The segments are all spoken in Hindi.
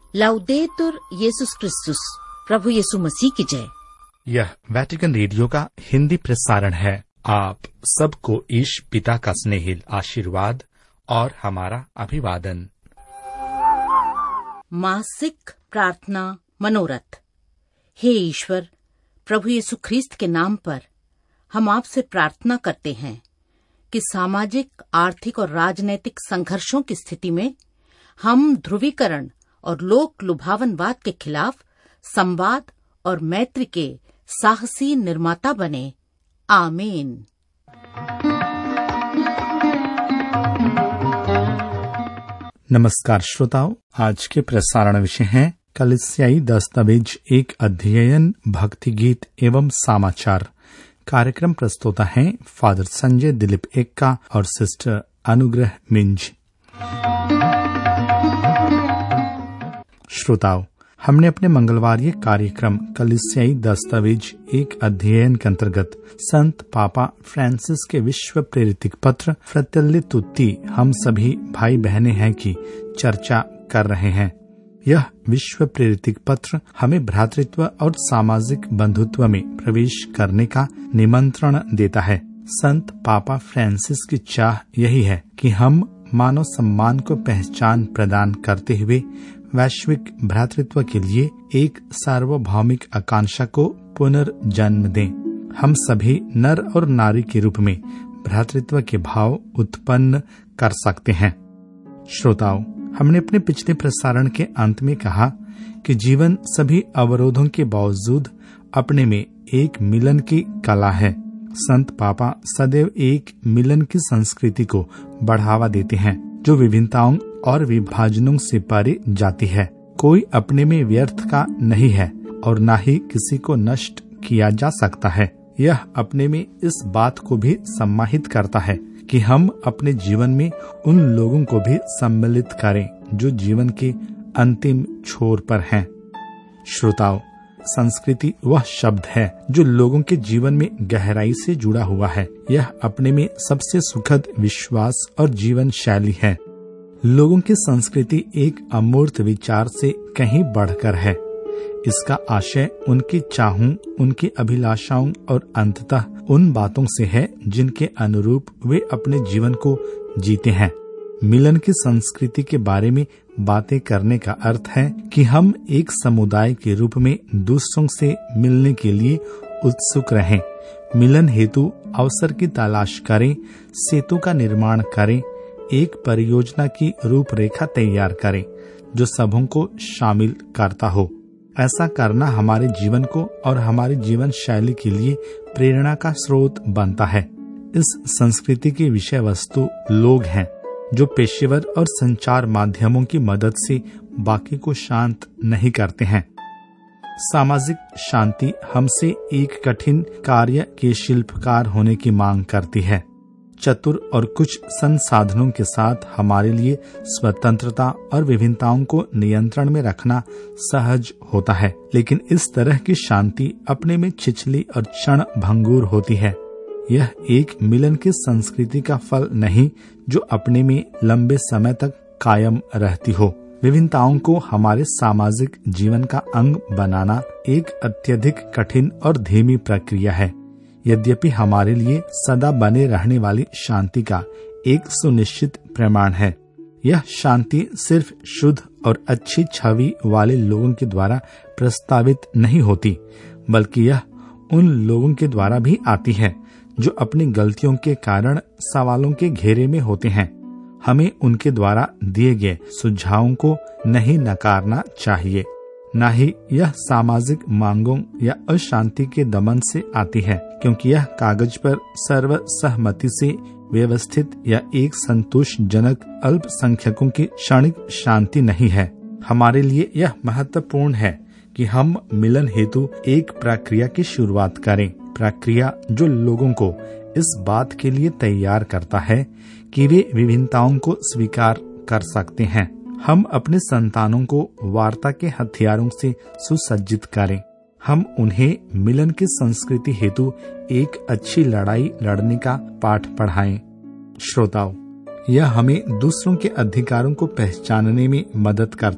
लाउदेतुर येशुस क्रिस्तुस, प्रभु यीशु मसीह की जय। यह वेटिकन रेडियो का हिंदी प्रसारण है। आप सबको ईश पिता का स्नेहिल आशीर्वाद और हमारा अभिवादन। मासिक प्रार्थना मनोरथ। हे ईश्वर, प्रभु यीशु ख्रीस्त के नाम पर हम आपसे प्रार्थना करते हैं कि सामाजिक, आर्थिक और राजनैतिक संघर्षों की स्थिति में हम ध्रुवीकरण और लोक लुभावनवाद के खिलाफ संवाद और मैत्री के साहसी निर्माता बने। आमीन। नमस्कार श्रोताओं, आज के प्रसारण विषय हैं कलीसियाई दस्तावेज, एक अध्ययन, भक्ति गीत एवं समाचार। कार्यक्रम प्रस्तुता हैं फादर संजय दिलीप एक्का और सिस्टर अनुग्रह मिंज। श्रोताओं, हमने अपने मंगलवारी कार्यक्रम कलीसियाई दस्तावेज एक अध्ययन के अंतर्गत संत पापा फ्रांसिस के विश्व प्रेरित पत्र फ्रैटेल्ली तुत्ती, हम सभी भाई बहनें हैं की चर्चा कर रहे हैं। यह विश्व प्रेरित पत्र हमें भ्रातृत्व और सामाजिक बंधुत्व में प्रवेश करने का निमंत्रण देता है। संत पापा फ्रांसिस की चाह यही है कि हम मानव सम्मान को पहचान प्रदान करते हुए वैश्विक भ्रातृत्व के लिए एक सार्वभौमिक आकांक्षा को पुनर्जन्म दें। हम सभी नर और नारी के रूप में भ्रातृत्व के भाव उत्पन्न कर सकते हैं। श्रोताओं, हमने अपने पिछले प्रसारण के अंत में कहा कि जीवन सभी अवरोधों के बावजूद अपने में एक मिलन की कला है। संत पापा सदैव एक मिलन की संस्कृति को बढ़ावा देते हैं जो विभिन्नताओं और विभाजनों से परे जाती है। कोई अपने में व्यर्थ का नहीं है और न ही किसी को नष्ट किया जा सकता है। यह अपने में इस बात को भी सम्मानित करता है कि हम अपने जीवन में उन लोगों को भी सम्मिलित करें जो जीवन के अंतिम छोर पर हैं। श्रोताओं, संस्कृति वह शब्द है जो लोगों के जीवन में गहराई से जुड़ा हुआ है। यह अपने में सबसे सुखद विश्वास और जीवन शैली है। लोगों की संस्कृति एक अमूर्त विचार से कहीं बढ़कर है। इसका आशय उनकी चाहों, उनकी अभिलाषाओं और अंततः उन बातों से है जिनके अनुरूप वे अपने जीवन को जीते हैं। मिलन की संस्कृति के बारे में बातें करने का अर्थ है कि हम एक समुदाय के रूप में दूसरों से मिलने के लिए उत्सुक रहें, मिलन हेतु अवसर की तलाश करें, सेतु का निर्माण करें, एक परियोजना की रूपरेखा तैयार करें जो सबों को शामिल करता हो। ऐसा करना हमारे जीवन को और हमारी जीवन शैली के लिए प्रेरणा का स्रोत बनता है। इस संस्कृति की विषय वस्तु लोग हैं जो पेशेवर और संचार माध्यमों की मदद से बाकी को शांत नहीं करते हैं। सामाजिक शांति हमसे एक कठिन कार्य के शिल्पकार होने की मांग करती है। चतुर और कुछ संसाधनों के साथ हमारे लिए स्वतंत्रता और विभिन्नताओं को नियंत्रण में रखना सहज होता है, लेकिन इस तरह की शांति अपने में छिछली और क्षण भंगुर होती है। यह एक मिलन की संस्कृति का फल नहीं जो अपने में लंबे समय तक कायम रहती हो। विभिन्नताओं को हमारे सामाजिक जीवन का अंग बनाना एक अत्यधिक कठिन और धीमी प्रक्रिया है। यद्यपि हमारे लिए सदा बने रहने वाली शांति का एक सुनिश्चित प्रमाण है। यह शांति सिर्फ शुद्ध और अच्छी छवि वाले लोगों के द्वारा प्रस्तावित नहीं होती, बल्कि यह उन लोगों के द्वारा भी आती है जो अपनी गलतियों के कारण सवालों के घेरे में होते हैं। हमें उनके द्वारा दिए गए सुझावों को नहीं नकारना चाहिए। न ही यह सामाजिक मांगों या अशांति के दमन से आती है, क्योंकि यह कागज पर सर्वसहमति से व्यवस्थित या एक संतोषजनक अल्पसंख्यकों की क्षणिक शांति नहीं है। हमारे लिए यह महत्वपूर्ण है कि हम मिलन हेतु एक प्रक्रिया की शुरुआत करें, प्रक्रिया जो लोगों को इस बात के लिए तैयार करता है कि वे विभिन्नताओं को स्वीकार कर सकते हैं। हम अपने संतानों को वार्ता के हथियारों से सुसज्जित करें। हम उन्हें मिलन की संस्कृति हेतु एक अच्छी लड़ाई लड़ने का पाठ पढ़ाएं। श्रोताओं, यह हमें दूसरों के अधिकारों को पहचानने में मदद करता है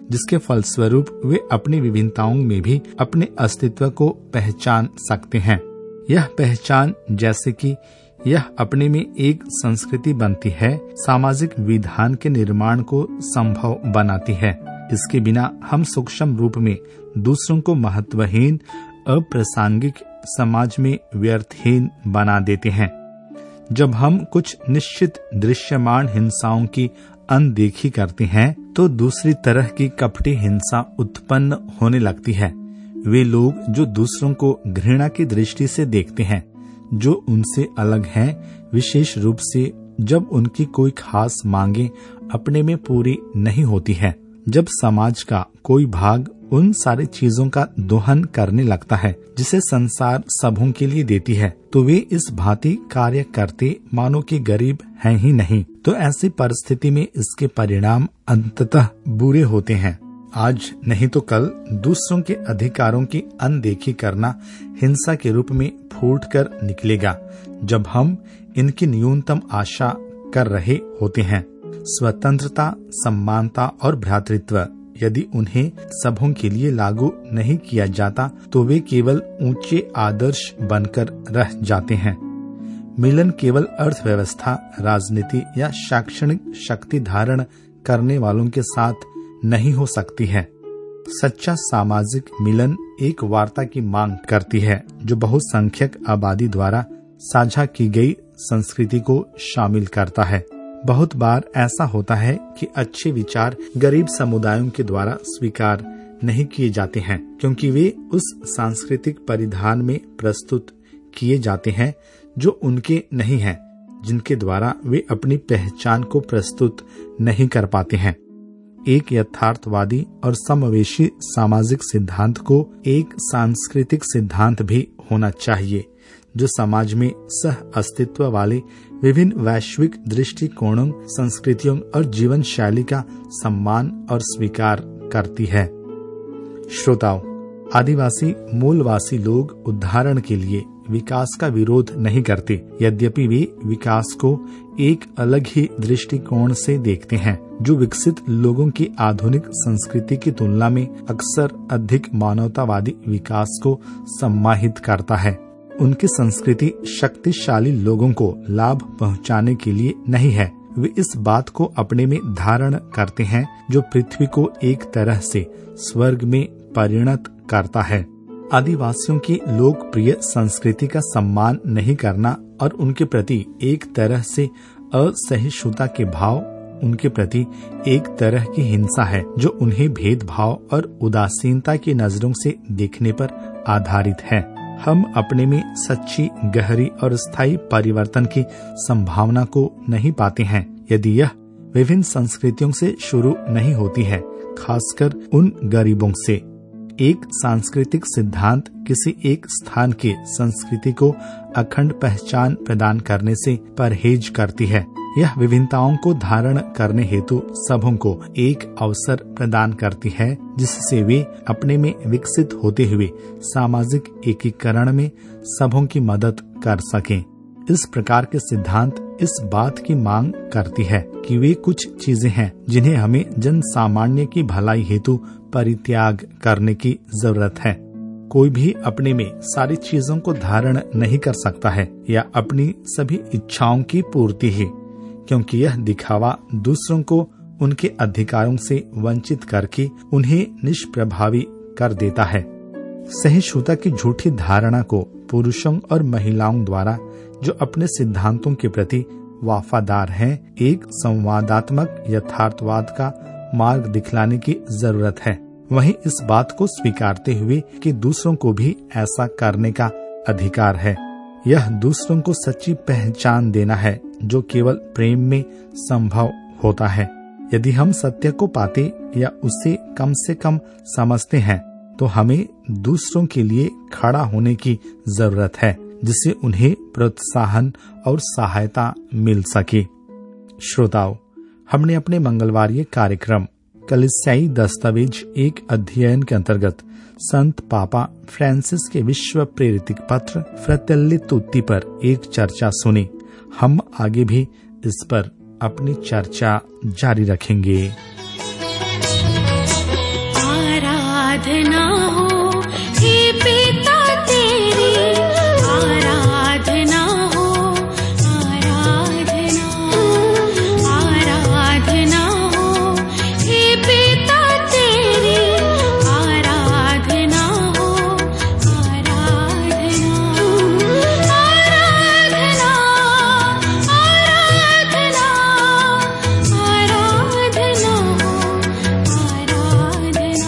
जिसके फलस्वरूप वे अपनी विभिन्नताओं में भी अपने अस्तित्व को पहचान सकते हैं। यह पहचान, जैसे कि यह अपने में एक संस्कृति बनती है, सामाजिक विधान के निर्माण को संभव बनाती है। इसके बिना हम सूक्ष्म रूप में दूसरों को महत्वहीन, अप्रासंगिक, समाज में व्यर्थहीन बना देते हैं। जब हम कुछ निश्चित दृश्यमान हिंसाओं की अनदेखी करते हैं तो दूसरी तरह की कपटी हिंसा उत्पन्न होने लगती है। वे लोग जो दूसरों को घृणा की दृष्टि से देखते हैं, जो उनसे अलग हैं, विशेष रूप से जब उनकी कोई खास मांगे अपने में पूरी नहीं होती है, जब समाज का कोई भाग उन सारी चीजों का दोहन करने लगता है जिसे संसार सबों के लिए देती है, तो वे इस भांति कार्य करते मानो कि गरीब हैं ही नहीं। तो ऐसी परिस्थिति में इसके परिणाम अंततः बुरे होते हैं। आज नहीं तो कल दूसरों के अधिकारों की अनदेखी करना हिंसा के रूप में फूट कर निकलेगा, जब हम इनकी न्यूनतम आशा कर रहे होते हैं। स्वतंत्रता, समानता और भ्रातृत्व यदि उन्हें सबों के लिए लागू नहीं किया जाता तो वे केवल ऊंचे आदर्श बनकर रह जाते हैं। मिलन केवल अर्थव्यवस्था, राजनीति या शैक्षणिक शक्ति धारण करने वालों के साथ नहीं हो सकती है। सच्चा सामाजिक मिलन एक वार्ता की मांग करती है जो बहुसंख्यक आबादी द्वारा साझा की गई संस्कृति को शामिल करता है। बहुत बार ऐसा होता है कि अच्छे विचार गरीब समुदायों के द्वारा स्वीकार नहीं किए जाते हैं, क्योंकि वे उस सांस्कृतिक परिधान में प्रस्तुत किए जाते हैं जो उनके नहीं हैं, जिनके द्वारा वे अपनी पहचान को प्रस्तुत नहीं कर पाते हैं। एक यथार्थवादी और समावेशी सामाजिक सिद्धांत को एक सांस्कृतिक सिद्धांत भी होना चाहिए जो समाज में सह अस्तित्व वाले विभिन्न वैश्विक दृष्टिकोणों, संस्कृतियों और जीवन शैली का सम्मान और स्वीकार करती है। श्रोताओं, आदिवासी मूलवासी लोग उदाहरण के लिए विकास का विरोध नहीं करते, यद्यपि वे विकास को एक अलग ही दृष्टिकोण से देखते हैं जो विकसित लोगों की आधुनिक संस्कृति की तुलना में अक्सर अधिक मानवतावादी विकास को सम्मानित करता है। उनकी संस्कृति शक्तिशाली लोगों को लाभ पहुंचाने के लिए नहीं है, वे इस बात को अपने में धारण करते हैं जो पृथ्वी को एक तरह से स्वर्ग में परिणत करता है। आदिवासियों की लोकप्रिय संस्कृति का सम्मान नहीं करना और उनके प्रति एक तरह से असहिष्णुता के भाव उनके प्रति एक तरह की हिंसा है जो उन्हें भेदभाव और उदासीनता की नजरों से देखने पर आधारित है। हम अपने में सच्ची, गहरी और स्थायी परिवर्तन की संभावना को नहीं पाते हैं यदि यह विभिन्न संस्कृतियों से शुरू नहीं होती है, खासकर उन गरीबों से। एक सांस्कृतिक सिद्धांत किसी एक स्थान के संस्कृति को अखंड पहचान प्रदान करने से परहेज करती है। यह विभिन्नताओं को धारण करने हेतु सबों को एक अवसर प्रदान करती है जिससे वे अपने में विकसित होते हुए सामाजिक एकीकरण में सबों की मदद कर सकें। इस प्रकार के सिद्धांत इस बात की मांग करती है कि वे कुछ चीजें हैं जिन्हें हमें जन सामान्य की भलाई हेतु परित्याग करने की जरूरत है। कोई भी अपने में सारी चीजों को धारण नहीं कर सकता है या अपनी सभी इच्छाओं की पूर्ति ही, क्योंकि यह दिखावा दूसरों को उनके अधिकारों से वंचित करके उन्हें निष्प्रभावी कर देता है। सहिष्णुता की झूठी धारणा को पुरुषों और महिलाओं द्वारा जो अपने सिद्धांतों के प्रति वफादार हैं, एक संवादात्मक यथार्थवाद का मार्ग दिखलाने की जरूरत है। वहीं इस बात को स्वीकारते हुए कि दूसरों को भी ऐसा करने का अधिकार है। यह दूसरों को सच्ची पहचान देना है जो केवल प्रेम में संभव होता है। यदि हम सत्य को पाते या उसे कम से कम समझते हैं तो हमें दूसरों के लिए खड़ा होने की जरूरत है जिससे उन्हें प्रोत्साहन और सहायता मिल सके। श्रोताओं, हमने अपने मंगलवारीय कार्यक्रम कलीसियाई दस्तावेज एक अध्ययन के अंतर्गत संत पापा फ्रांसिस के विश्व प्रेरित पत्र फ्रैटेल्ली तुत्ती पर एक चर्चा सुनी। हम आगे भी इस पर अपनी चर्चा जारी रखेंगे। आराधना हो हे पिता तेरी, आराधना हो, आराधना, आराधना हो हे पिता तेरी, आराधना हो, आराधना, आराधना, आराधना, आराधना हो, आराधना,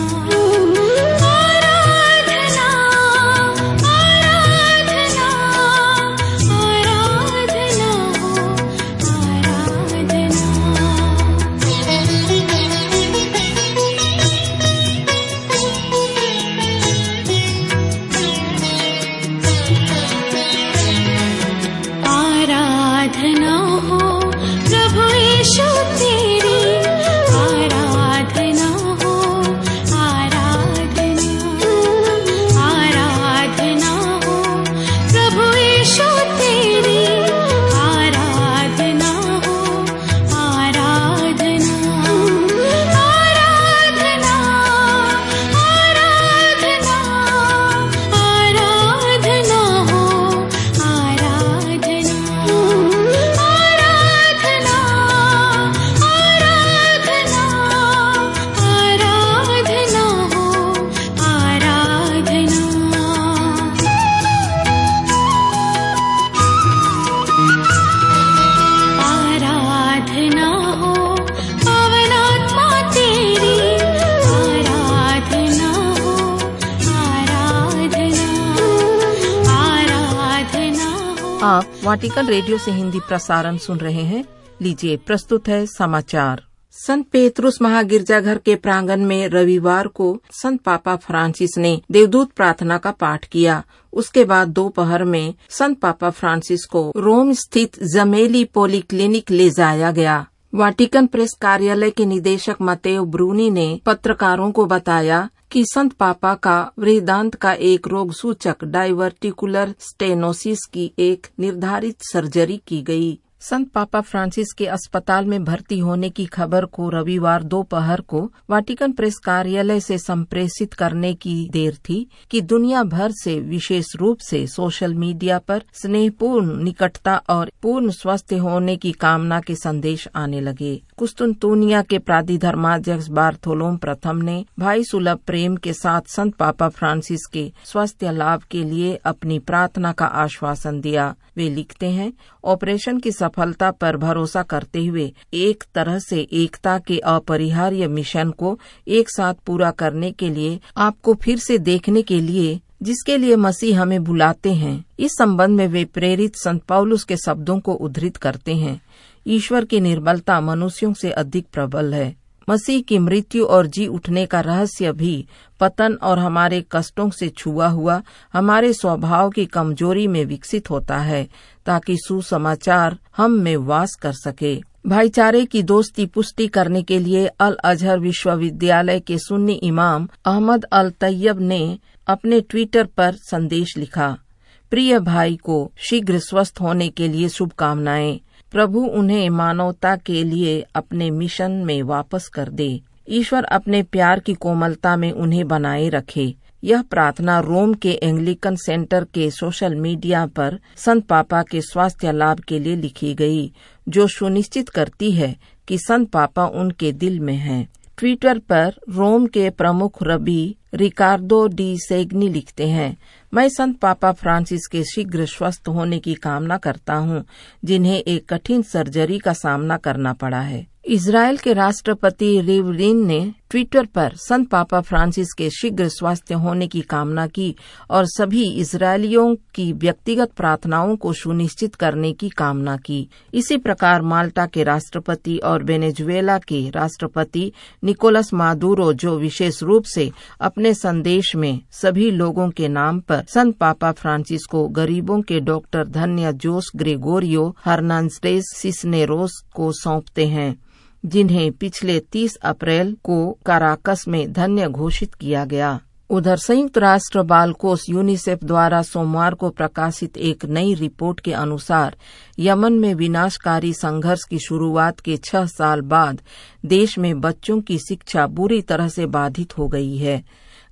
आराधना हो प्रभु यीशु तेरी, आराधना हो, आराधना, आराधना हो प्रभु यीशु तेरी, आराधना हो, आराधना, आराधना, आराधना, आराधना हो, आराधना, आराधना, आराधना, आराधना हो, आराधना। आराधना हो पवनात्मा तेरी, आराधना हो, आराधना, आराधना हो। आप वाटिकन रेडियो से हिंदी प्रसारण सुन रहे हैं। लीजिए प्रस्तुत है समाचार। संत पेतरुस महागिरजाघर के प्रांगण में रविवार को संत पापा फ्रांसिस ने देवदूत प्रार्थना का पाठ किया। उसके बाद दोपहर में संत पापा फ्रांसिस को रोम स्थित जमेली पॉलीक्लिनिक ले जाया गया। वाटिकन प्रेस कार्यालय के निदेशक मतेओ ब्रूनी ने पत्रकारों को बताया कि संत पापा का वृहदांत का एक रोग सूचक डाइवर्टिकुलर स्टेनोसिस की एक निर्धारित सर्जरी की गई। संत पापा फ्रांसिस के अस्पताल में भर्ती होने की खबर को रविवार दोपहर को वाटिकन प्रेस कार्यालय से संप्रेषित करने की देर थी कि दुनिया भर से, विशेष रूप से सोशल मीडिया पर स्नेहपूर्ण निकटता और पूर्ण स्वस्थ होने की कामना के संदेश आने लगे। कुस्तुनतुनिया के प्राधिधर्माध्यक्ष बार्थोलोम प्रथम ने भाई सुलभ प्रेम के साथ संत पापा फ्रांसिस के स्वास्थ्य लाभ के लिए अपनी प्रार्थना का आश्वासन दिया। वे लिखते हैं, ऑपरेशन की सफलता पर भरोसा करते हुए एक तरह से एकता के अपरिहार्य मिशन को एक साथ पूरा करने के लिए, आपको फिर से देखने के लिए, जिसके लिए मसीह हमें बुलाते हैं। इस संबंध में वे प्रेरित संत पौलुस के शब्दों को उद्धृत करते हैं, ईश्वर की निर्बलता मनुष्यों से अधिक प्रबल है। मसीह की मृत्यु और जी उठने का रहस्य भी पतन और हमारे कष्टों से छुआ हुआ हमारे स्वभाव की कमजोरी में विकसित होता है, ताकि सुसमाचार हम में वास कर सके। भाईचारे की दोस्ती पुष्टि करने के लिए अल अजहर विश्वविद्यालय के सुन्नी इमाम अहमद अल तैयब ने अपने ट्विटर पर संदेश लिखा, प्रिय भाई को शीघ्र स्वस्थ होने के लिए शुभकामनाएं। प्रभु उन्हें मानवता के लिए अपने मिशन में वापस कर दे। ईश्वर अपने प्यार की कोमलता में उन्हें बनाए रखे। यह प्रार्थना रोम के एंग्लिकन सेंटर के सोशल मीडिया पर संत पापा के स्वास्थ्य लाभ के लिए लिखी गई, जो सुनिश्चित करती है कि संत पापा उनके दिल में हैं। ट्विटर पर रोम के प्रमुख रबी रिकार्डो डी सेग्नी लिखते हैं, मैं संत पापा फ्रांसिस के शीघ्र स्वस्थ होने की कामना करता हूं, जिन्हें एक कठिन सर्जरी का सामना करना पड़ा है। इजराइल के राष्ट्रपति रिवलिन ने ट्विटर पर संत पापा फ्रांसिस के शीघ्र स्वास्थ्य होने की कामना की और सभी इजरायलियों की व्यक्तिगत प्रार्थनाओं को सुनिश्चित करने की कामना की। इसी प्रकार माल्टा के राष्ट्रपति और वेनेजुएला के राष्ट्रपति निकोलस मादुरो, जो विशेष रूप से अपने संदेश में सभी लोगों के नाम पर संत पापा फ्रांसिस को गरीबों के डॉक्टर धन्य जोस ग्रेगोरियो हर्नांडेज सिस्नेरोस को सौंपते हैं, जिन्हें पिछले 30 अप्रैल को काराकस में धन्य घोषित किया गया। उधर संयुक्त राष्ट्र बाल कोष यूनिसेफ द्वारा सोमवार को प्रकाशित एक नई रिपोर्ट के अनुसार यमन में विनाशकारी संघर्ष की शुरुआत के 6 साल बाद देश में बच्चों की शिक्षा बुरी तरह से बाधित हो गई है।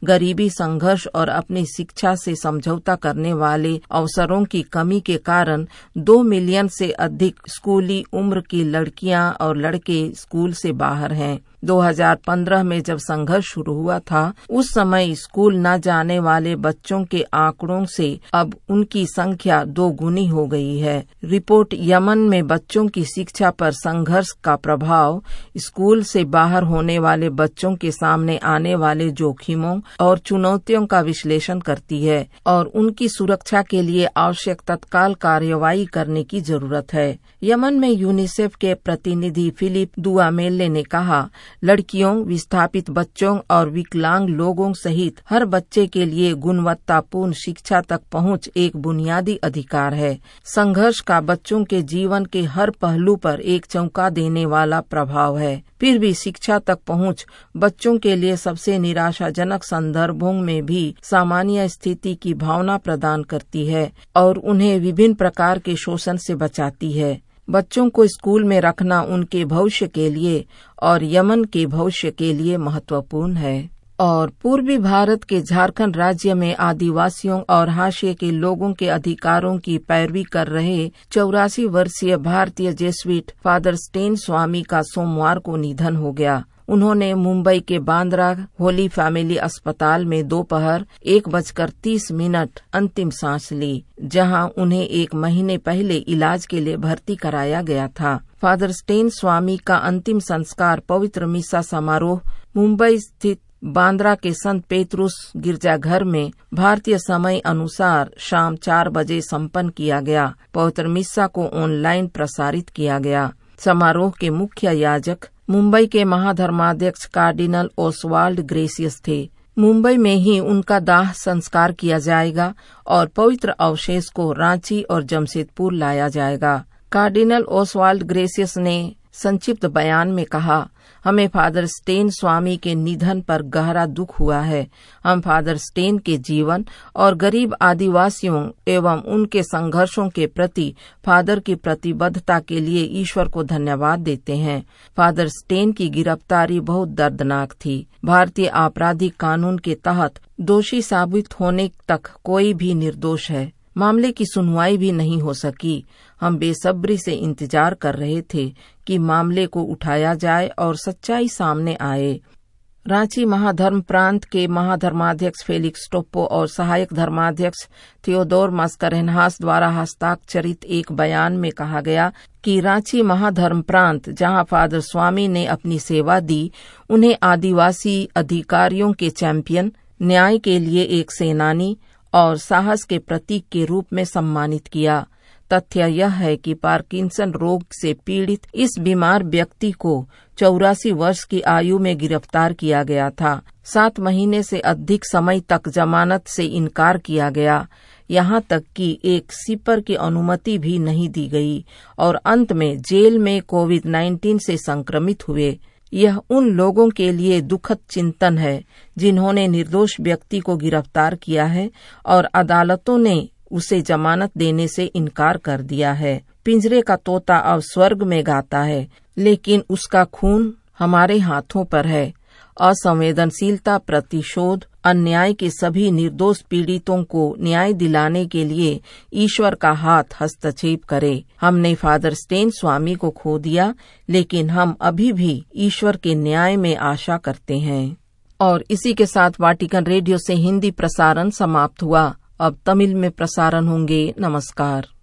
गरीबी, संघर्ष और अपनी शिक्षा से समझौता करने वाले अवसरों की कमी के कारण 2 मिलियन से अधिक स्कूली उम्र की लड़कियां और लड़के स्कूल से बाहर हैं। 2015 में जब संघर्ष शुरू हुआ था, उस समय स्कूल न जाने वाले बच्चों के आंकड़ों से अब उनकी संख्या 2 गुनी हो गई है। रिपोर्ट यमन में बच्चों की शिक्षा पर संघर्ष का प्रभाव, स्कूल से बाहर होने वाले बच्चों के सामने आने वाले जोखिमों और चुनौतियों का विश्लेषण करती है और उनकी सुरक्षा के लिए आवश्यक तत्काल कार्रवाई करने की जरूरत है। यमन में यूनिसेफ के प्रतिनिधि फिलिप दुआमेले ने कहा, लड़कियों, विस्थापित बच्चों और विकलांग लोगों सहित हर बच्चे के लिए गुणवत्तापूर्ण शिक्षा तक पहुंच एक बुनियादी अधिकार है। संघर्ष का बच्चों के जीवन के हर पहलू पर एक चौंका देने वाला प्रभाव है। फिर भी शिक्षा तक पहुंच बच्चों के लिए सबसे निराशाजनक संदर्भों में भी सामान्य स्थिति की भावना प्रदान करती है और उन्हें विभिन्न प्रकार के शोषण से बचाती है। बच्चों को स्कूल में रखना उनके भविष्य के लिए और यमन के भविष्य के लिए महत्वपूर्ण है। और पूर्वी भारत के झारखंड राज्य में आदिवासियों और हाशिए के लोगों के अधिकारों की पैरवी कर रहे 84 वर्षीय भारतीय जेसुइट फादर स्टेन स्वामी का सोमवार को निधन हो गया। उन्होंने मुंबई के बांद्रा होली फैमिली अस्पताल में दोपहर 1:30 अंतिम सांस ली, जहां उन्हें 1 महीने पहले इलाज के लिए भर्ती कराया गया था। फादर स्टेन स्वामी का अंतिम संस्कार पवित्र मिसा समारोह मुंबई स्थित बांद्रा के संत पेतरुस गिरजाघर में भारतीय समय अनुसार शाम 4 बजे संपन्न किया गया। पवित्र मिसा को ऑनलाइन प्रसारित किया गया। समारोह के मुख्य याजक मुंबई के महाधर्माध्यक्ष कार्डिनल ओसवाल्ड ग्रेसियस थे। मुंबई में ही उनका दाह संस्कार किया जाएगा और पवित्र अवशेष को रांची और जमशेदपुर लाया जाएगा। कार्डिनल ओसवाल्ड ग्रेसियस ने संक्षिप्त बयान में कहा, हमें फादर स्टेन स्वामी के निधन पर गहरा दुख हुआ है। हम फादर स्टेन के जीवन और गरीब आदिवासियों एवं उनके संघर्षों के प्रति फादर की प्रतिबद्धता के लिए ईश्वर को धन्यवाद देते हैं। फादर स्टेन की गिरफ्तारी बहुत दर्दनाक थी। भारतीय आपराधिक कानून के तहत दोषी साबित होने तक कोई भी निर्दोष है। मामले की सुनवाई भी नहीं हो सकी। हम बेसब्री से इंतजार कर रहे थे कि मामले को उठाया जाए और सच्चाई सामने आए। रांची महाधर्म प्रांत के महाधर्माध्यक्ष फेलिक्स टोप्पो और सहायक धर्माध्यक्ष थियोडोर मस्करेनहास द्वारा हस्ताक्षरित एक बयान में कहा गया कि रांची महाधर्म प्रांत, जहां फादर स्वामी ने अपनी सेवा दी, उन्हें आदिवासी अधिकारियों के चैंपियन, न्याय के लिए एक सेनानी और साहस के प्रतीक के रूप में सम्मानित किया। तथ्य यह है कि पार्किंसन रोग से पीड़ित इस बीमार व्यक्ति को 84 वर्ष की आयु में गिरफ्तार किया गया था। 7 महीने से अधिक समय तक जमानत से इनकार किया गया, यहाँ तक कि एक सिपर की अनुमति भी नहीं दी गई और अंत में जेल में कोविड-19 से संक्रमित हुए। यह उन लोगों के लिए दुखद चिंतन है जिन्होंने निर्दोष व्यक्ति को गिरफ्तार किया है और अदालतों ने उसे जमानत देने से इनकार कर दिया है। पिंजरे का तोता अब स्वर्ग में गाता है, लेकिन उसका खून हमारे हाथों पर है। असंवेदनशीलता, प्रतिशोध, अन्याय के सभी निर्दोष पीड़ितों को न्याय दिलाने के लिए ईश्वर का हाथ हस्तक्षेप करे। हमने फादर स्टेन स्वामी को खो दिया, लेकिन हम अभी भी ईश्वर के न्याय में आशा करते हैं। और इसी के साथ वाटिकन रेडियो से हिंदी प्रसारण समाप्त हुआ। अब तमिल में प्रसारण होंगे। नमस्कार।